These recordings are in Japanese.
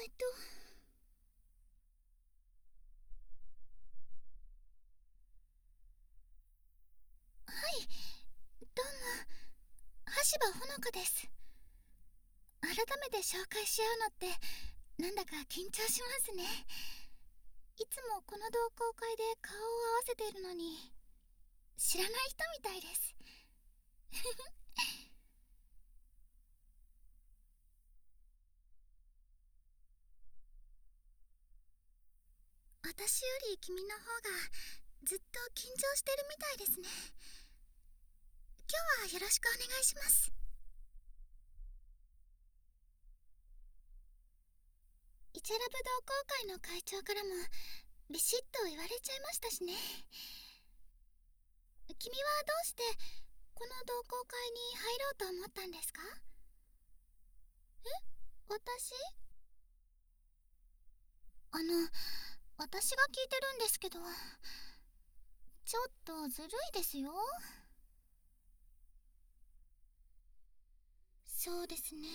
とはい、どうも、橋場ほのかです。改めて紹介し合うのってなんだか緊張しますね。いつもこの同好会で顔を合わせているのに知らない人みたいです。私より君の方がずっと緊張してるみたいですね。今日はよろしくお願いします。イチャラブ同好会の会長からもビシッと言われちゃいましたしね。君はどうしてこの同好会に入ろうと思ったんですか？私？私が聞いてるんですけど、ちょっとずるいですよ。そうですね。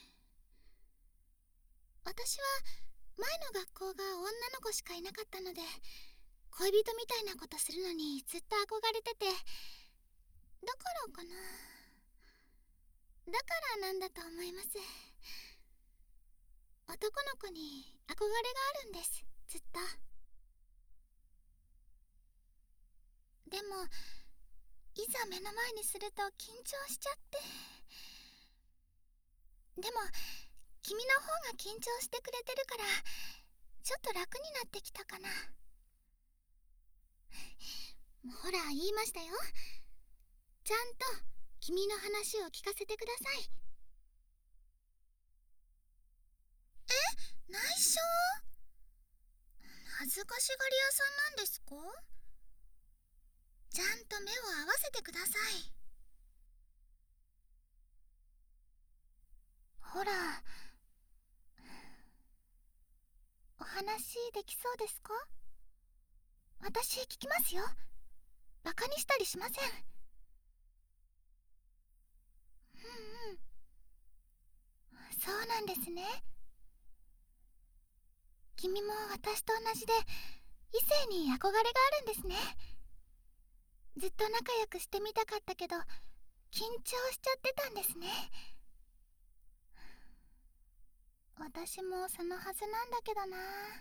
私は前の学校が女の子しかいなかったので、恋人みたいなことするのにずっと憧れてて、だからかな。だからなんだと思います。男の子に憧れがあるんです、ずっと。でもいざ目の前にすると緊張しちゃって。でも君の方が緊張してくれてるからちょっと楽になってきたかな。ほら言いましたよ。ちゃんと君の話を聞かせてください。内緒？恥ずかしがり屋さんなんですか？ちゃんと目を合わせてください。ほら、お話できそうですか？私聞きますよ。バカにしたりしません。うんうん、そうなんですね。君も私と同じで異性に憧れがあるんですね。ずっと仲良くしてみたかったけど緊張しちゃってたんですね。私もそのはずなんだけどな。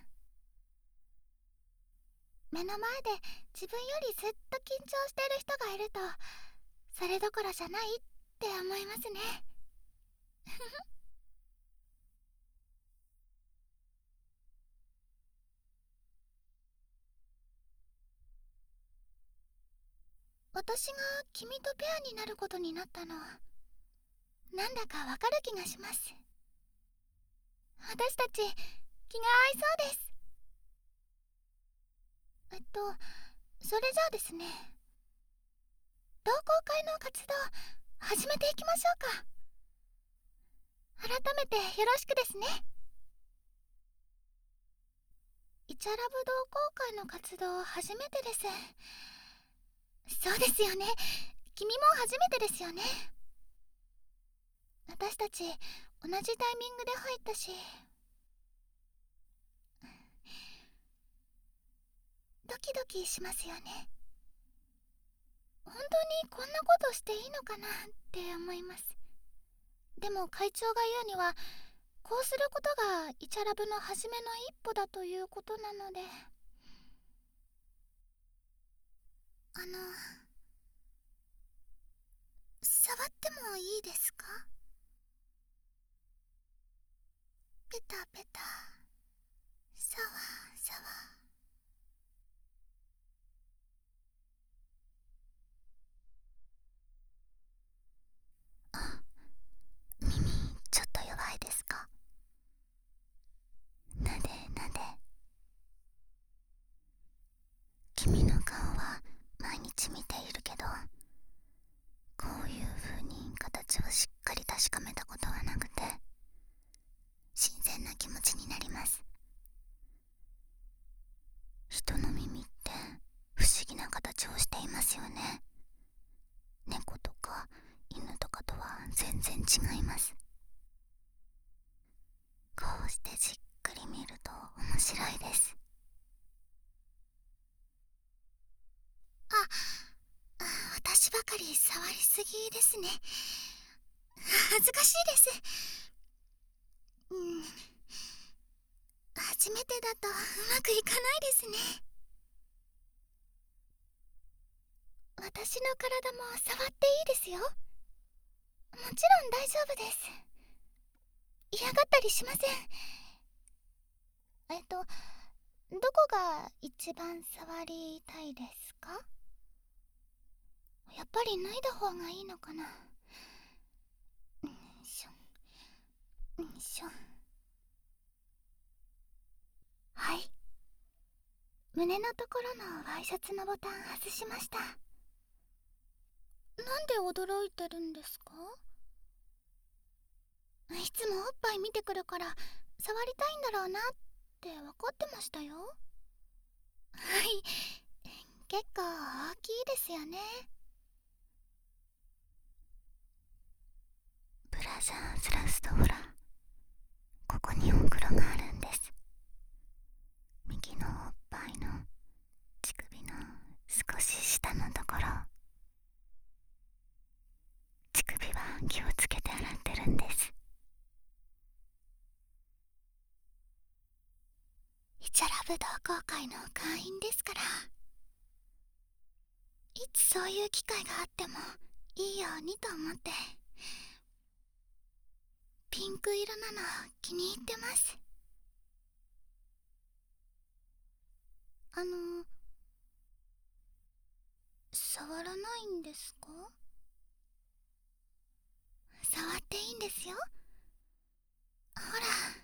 目の前で自分よりずっと緊張している人がいるとそれどころじゃないって思いますね。私が君とペアになることになったのなんだかわかる気がします。私たち気が合いそうです。それじゃあですね、同好会の活動始めていきましょうか。改めてよろしくですね。イチャラブ同好会の活動初めてです。そうですよね。君も初めてですよね。私たち同じタイミングで入ったし、ドキドキしますよね。本当にこんなことしていいのかなって思います。でも会長が言うにはこうすることがイチャラブの初めの一歩だということなので。触ってもいいですか？ペタペタ、サワサワ。あ、耳ちょっと弱いですか？なでなで。君の顔は毎日見ているけど、こういう風に形をしっかり確かめたことはなくて新鮮な気持ちになります。人の耳って不思議な形をしていますよね。猫とか犬とかとは全然違います。こうしてじっく白いです。私ばかり触りすぎですね。恥ずかしいです。初めてだとうまくいかないですね。私の体も触っていいですよ。もちろん大丈夫です。嫌がったりしません。どこが一番触りたいですか？やっぱり脱いだ方がいいのかな。しょしょ。はい、胸のところのワイシャツのボタン外しました。なんで驚いてるんですか？いつもおっぱい見てくるから触りたいんだろうなって分かってましたよ。はい、結構大きいですよね。ブラジャーズラストほら、ここにほくろがあるんです。右のおっぱいの乳首の少し下のところ。乳首は気をつけて洗ってるんです。イチャラブ同好会の会員ですから、いつそういう機会があってもいいようにと思って。ピンク色なの気に入ってます。触らないんですか？触っていいんですよ。ほら。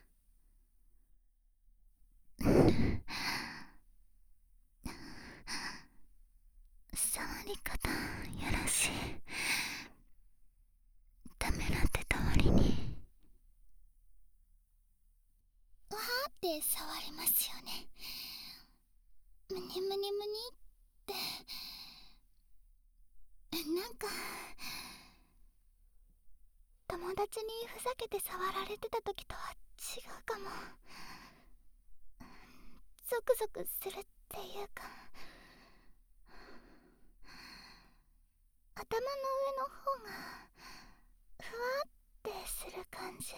触り方よろしい。ダメなって通りにわーって触りますよね。ムニムニムニってなんか友達にふざけて触られてた時とは違うかも。ゾクゾクするっていうか、頭の上の方がふわってする感じ。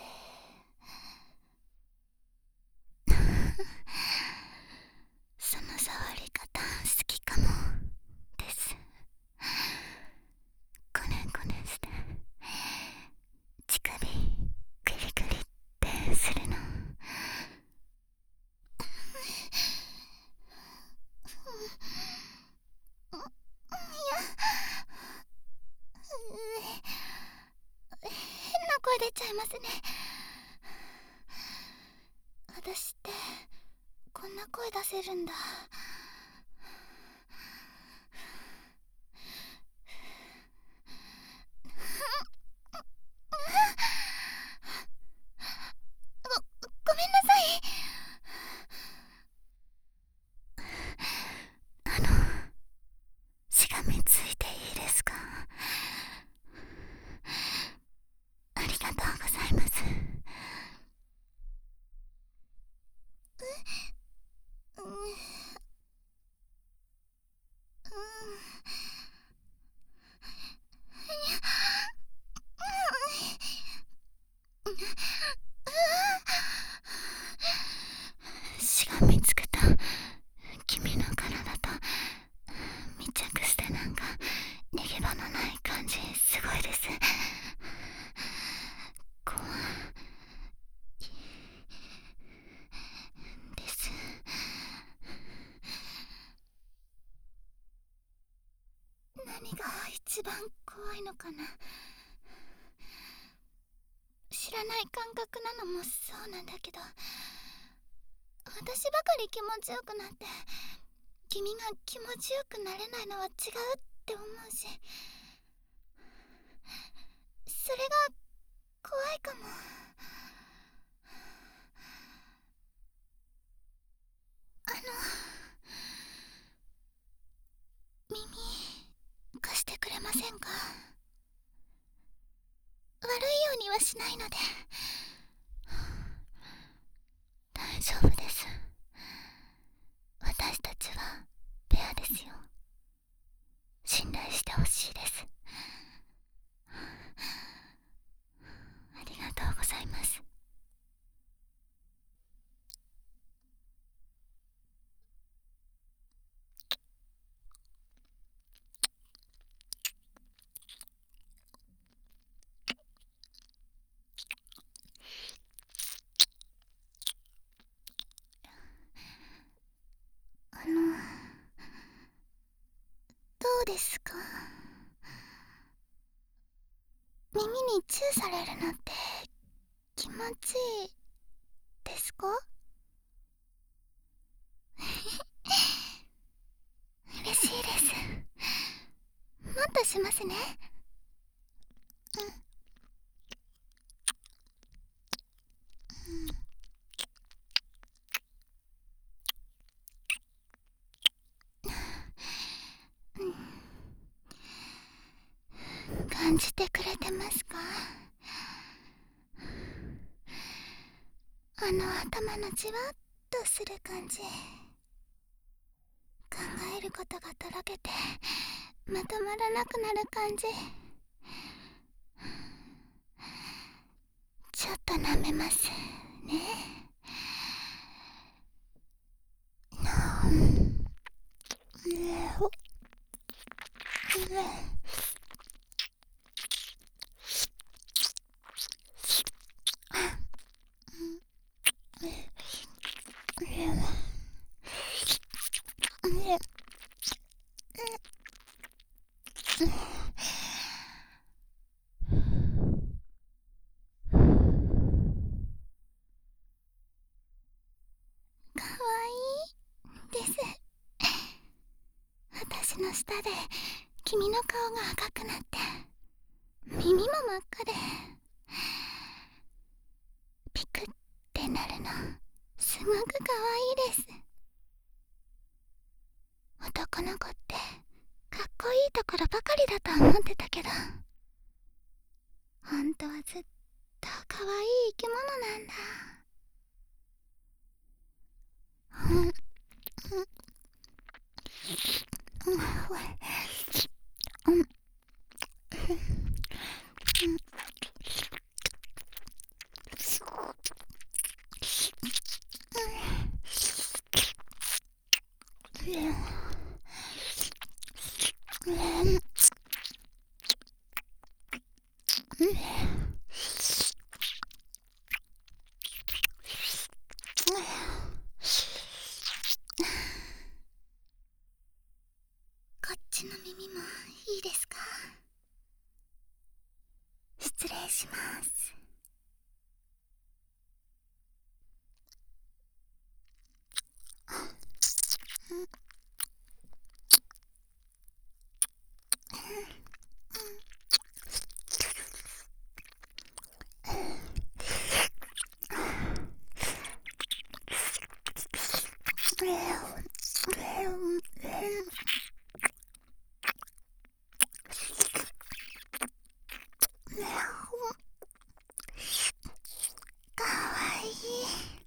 その触り方好きかもです。コネコネして乳首クリクリってするの。いや、変な声出ちゃいますね。私ってこんな声出せるんだ。ごめんなさい。しがみついていいですか？ありがとうございます。しがみつくと君の体と密着して、なんか逃げ場のない感じ、すごいです。怖いです。何が一番怖いのかな。知らない感覚なのもそうなんだけど、私ばかり気持ちよくなって君が気持ちよくなれないのは違うって思うし、それが怖いかも。耳貸してくれませんか？悪いようにはしないので。大丈夫です。 ですよ。信頼してほしいです。ありがとうございます。どうですか？耳にチューされるのって気持ちいいですか？嬉しいです。もっとしますね。感じてくれてますか？頭のじわっとする感じ。考えることがとろけてまとまらなくなる感じ。ちょっと舐めますね。かわいいです。私の舌で君の顔が赤くなって耳も真っ赤でピクってなるのすごくかわいいです。男の子ってかっこいいところばかりだと思ってたけど、本当はずっとかわいい生き物なんだ。こっちの耳もいいですか？失礼します。かわいい。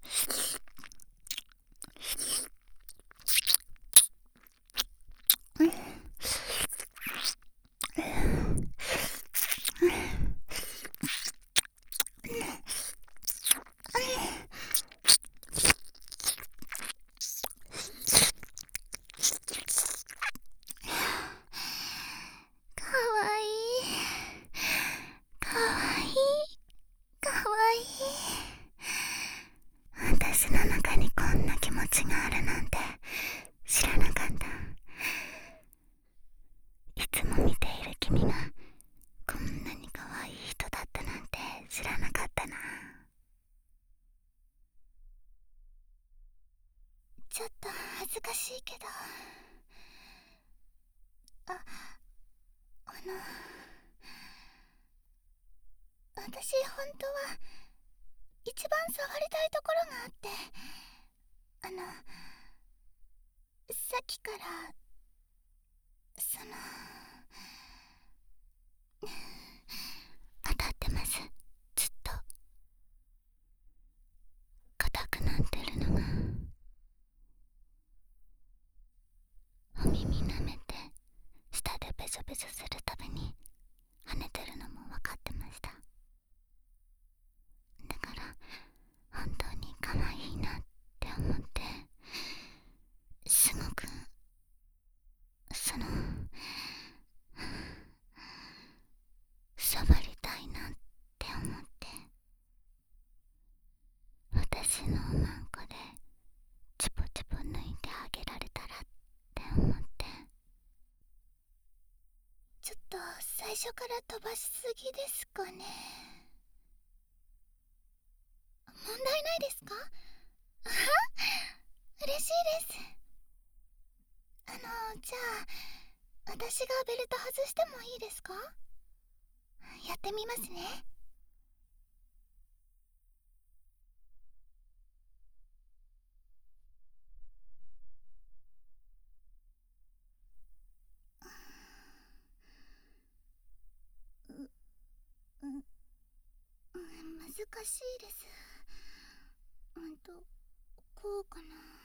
かわいい。かわいい。かわいい。私の中にこんな気持ちがあるなんて知らなかった。いつも見ている君がこんなにかわいい人だったなんて知らなかったな。ちょっと恥ずかしいけど、あ、私本当は一番触りたいところがあって、さっきから当たってます。ずっと硬くなってるのがお耳初から飛ばしすぎですかね。問題ないですか？嬉しいです。じゃあ私がベルト外してもいいですか？やってみますね。難しいです。こうかな。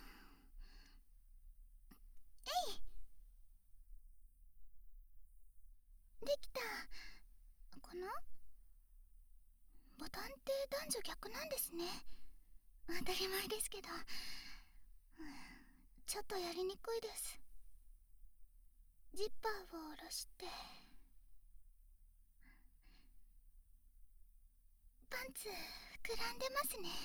できたかな。ボタンって男女逆なんですね。当たり前ですけど、ちょっとやりにくいです。ジッパーを下ろして、パンツ膨らんでますね。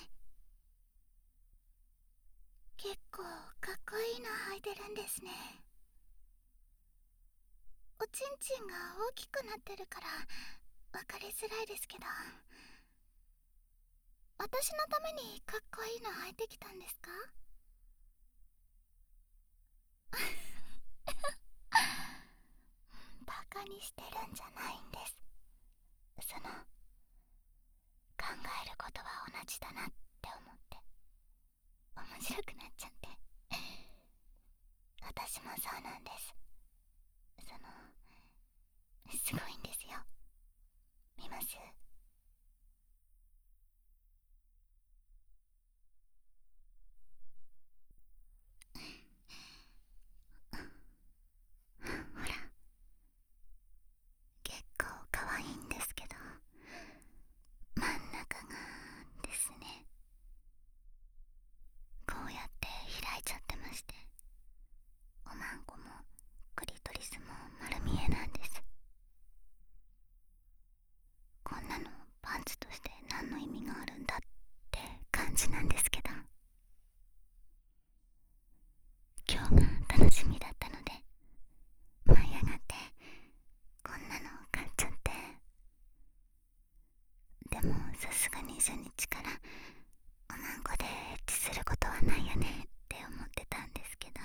結構かっこいいの履いてるんですね。おちんちんが大きくなってるから分かりづらいですけど、私のためにかっこいいの履いてきたんですか？バカにしてるんじゃないんです。考えることは同じだなって思って面白くなっちゃって。私もそうなんです。すごいんですよ。見ます？ほら、結構可愛いんですけど、真ん中がですね、こうやって開いちゃってまして、おまんこもクリトリスも丸見えなんです。こんなのパンツとして何の意味があるんだって感じなんですけど、今日が楽しみだったので舞い上がってこんなの買っちゃって。でもさすがに初日からおまんこでエッチすることはないよねって思ってたんですけど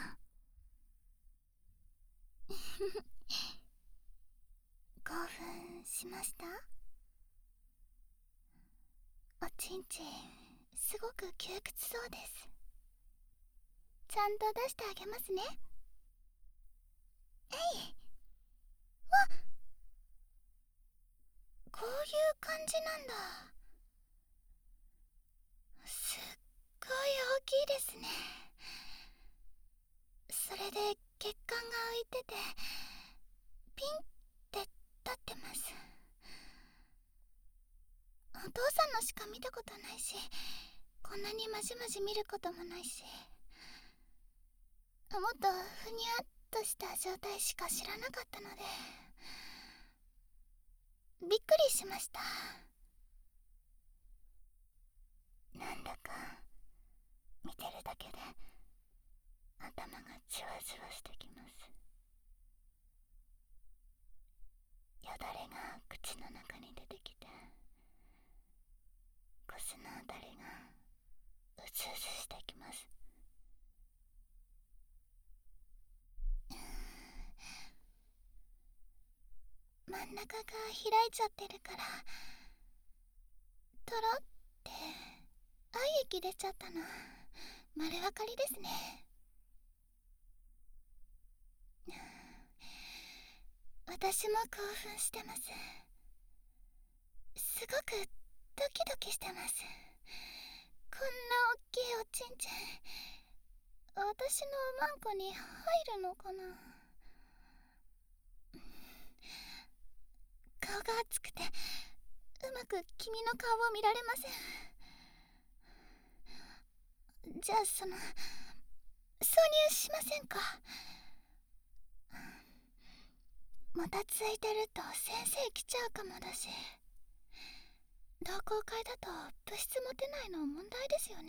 興奮しました？おちんちんすごく窮屈そうです。ちゃんと出してあげますね。えい。わっ、こういう感じなんだ。すっごい大きいですね。それで血管が浮いててピンって立ってます。お父さんのしか見たことないし、こんなにまじまじ見ることもないし、もっとふにゃっとした状態しか知らなかったのでびっくりしました。なんだか見てるだけで頭がじわじわしてきます。よだれが口の中に出てきて、腰のあたりがうずうずしてきます。真ん中が開いちゃってるからとろって愛液出ちゃったの丸分かりですね。私も興奮してます。すごくドキドキしてます。こんな大きいおちんちん私のおまんこに入るのかな。顔が熱くてうまく君の顔を見られません。じゃあ挿入しませんか？もたついてると先生来ちゃうかもだし、同好会だと部室持てないの問題ですよね。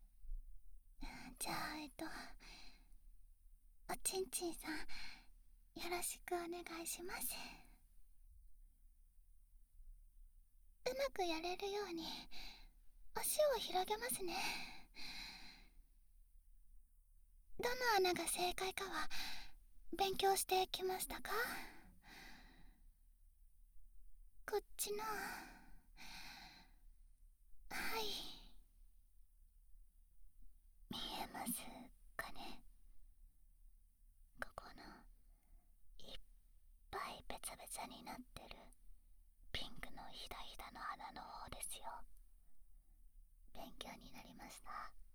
じゃあおちんちんさんよろしくお願いします。うまくやれるように足を広げますね。どの穴が正解かは勉強してきましたか？こっちの、はい、見えますかね。ここのいっぱいベツベツになってるピンクのひだひだの穴の方ですよ。勉強になりました。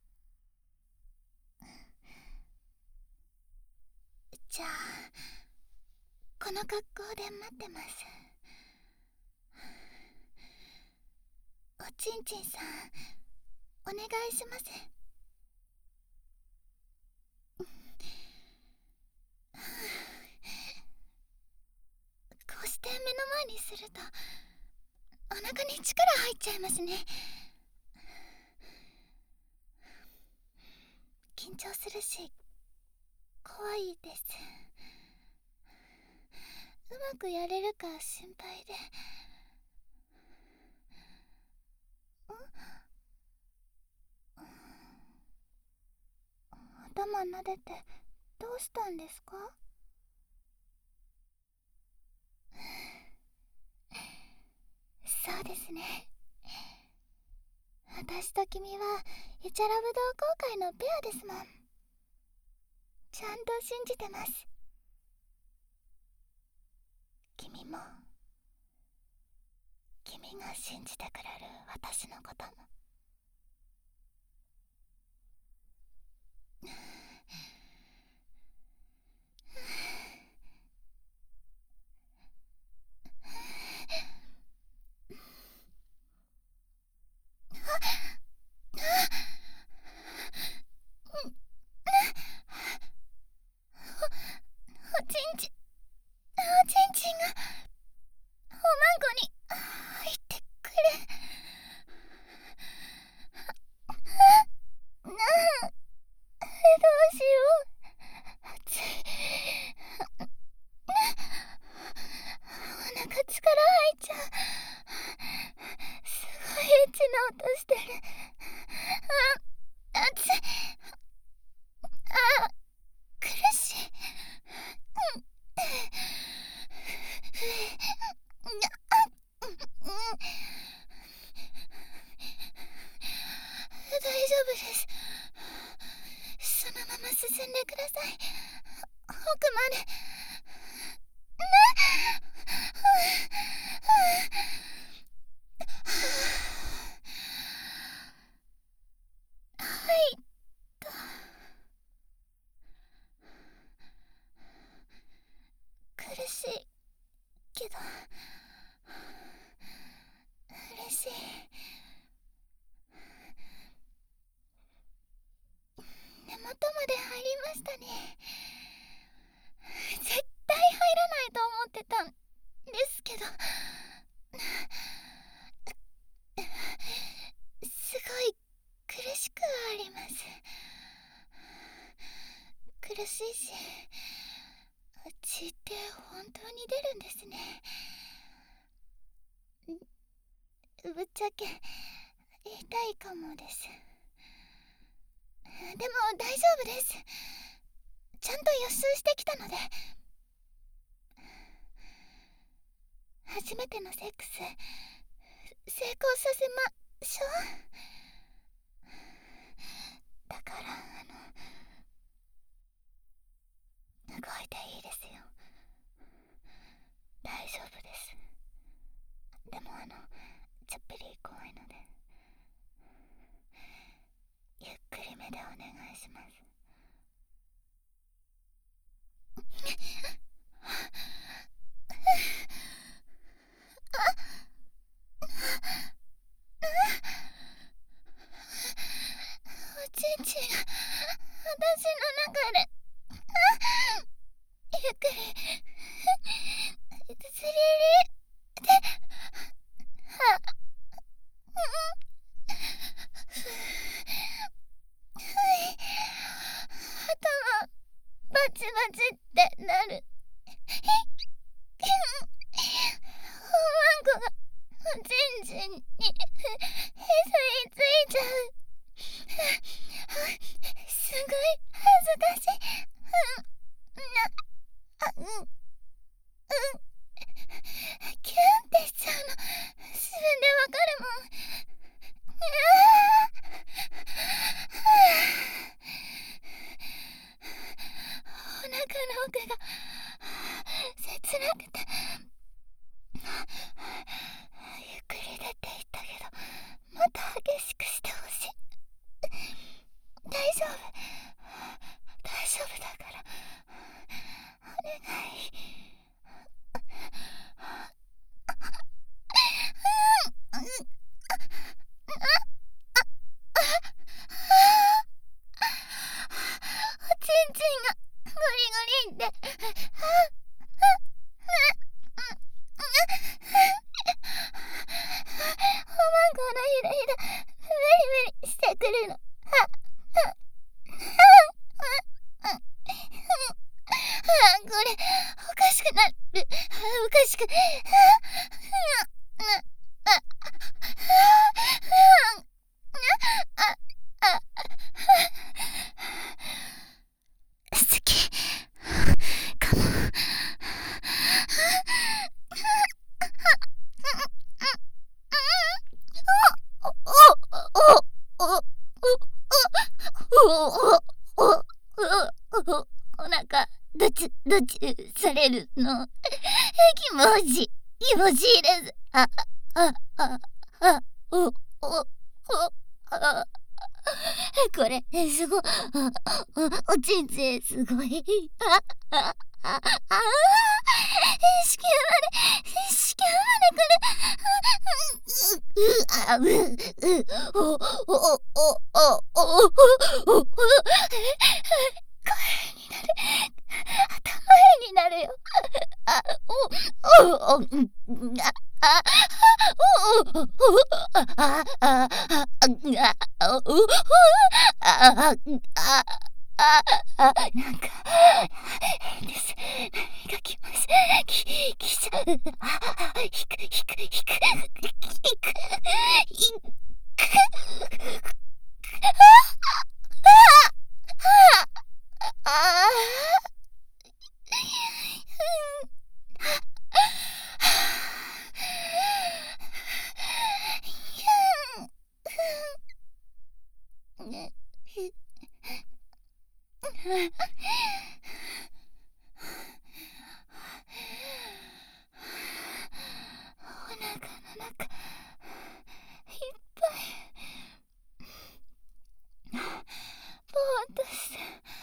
じゃあこの格好で待ってます。おちんちんさん、お願いします。こうして目の前にするとお腹に力入っちゃいますね。緊張するし怖いです。うまくやれるか心配で。頭撫でてどうしたんですか？そうですね。私と君はイチャラブ同好会のペアですもん。ちゃんと信じてます。君も、君が信じてくれる私のことも。おちんちん、おちんちんがおまんこに入ってくる。どうしよう。熱い。お腹力入っちゃう。すごいエッチな音してる。熱い。苦しい。大丈夫です。そのまま進んでください。奥まで。はいと。苦しいけど嬉しい。根元まで入りましたね。絶対入らないと思ってたんですけど、すごい苦しくあります。苦しいし、血って本当に出るんですね。ぶっちゃけ痛いかもです。でも大丈夫です。ちゃんと予習してきたので。初めてのセックス成功させましょう。だから動いていいですよ。大丈夫です。でもちょっぴり怖いのでゆっくりめでお願いします。おちんちんが私の中でゆっくりつりりでく好きかも。お腹どちどちされるの気持ちいいです。これすごい。おちんちんすごい。子宮まで声になる。頭になるよ。なんか変です。何がきます。きちゃう。引く。お腹の中いっぱいぼーっとして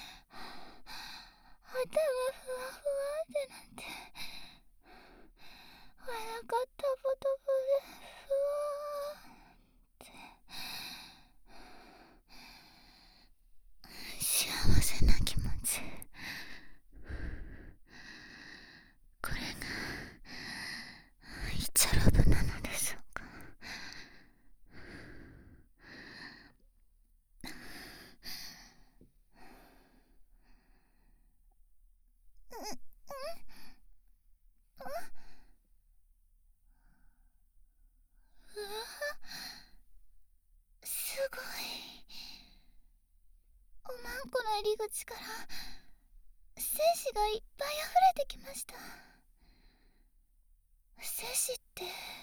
頭ふわふわってなってお腹トボトボでふわーって幸せな気持ち。これがイチャラブなのでしょうか。すごい。おまんこの入り口から精子がいっぱい溢れてきました。精子って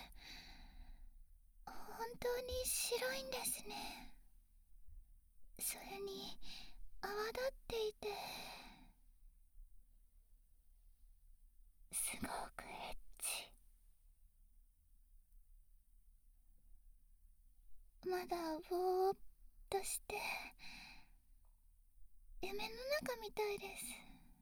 本当に白いんですね。それに泡立っていてすごくエッチ。まだぼーっとして夢の中みたいです。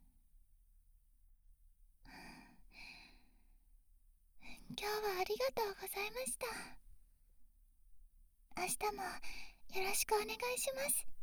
今日はありがとうございました。明日もよろしくお願いします。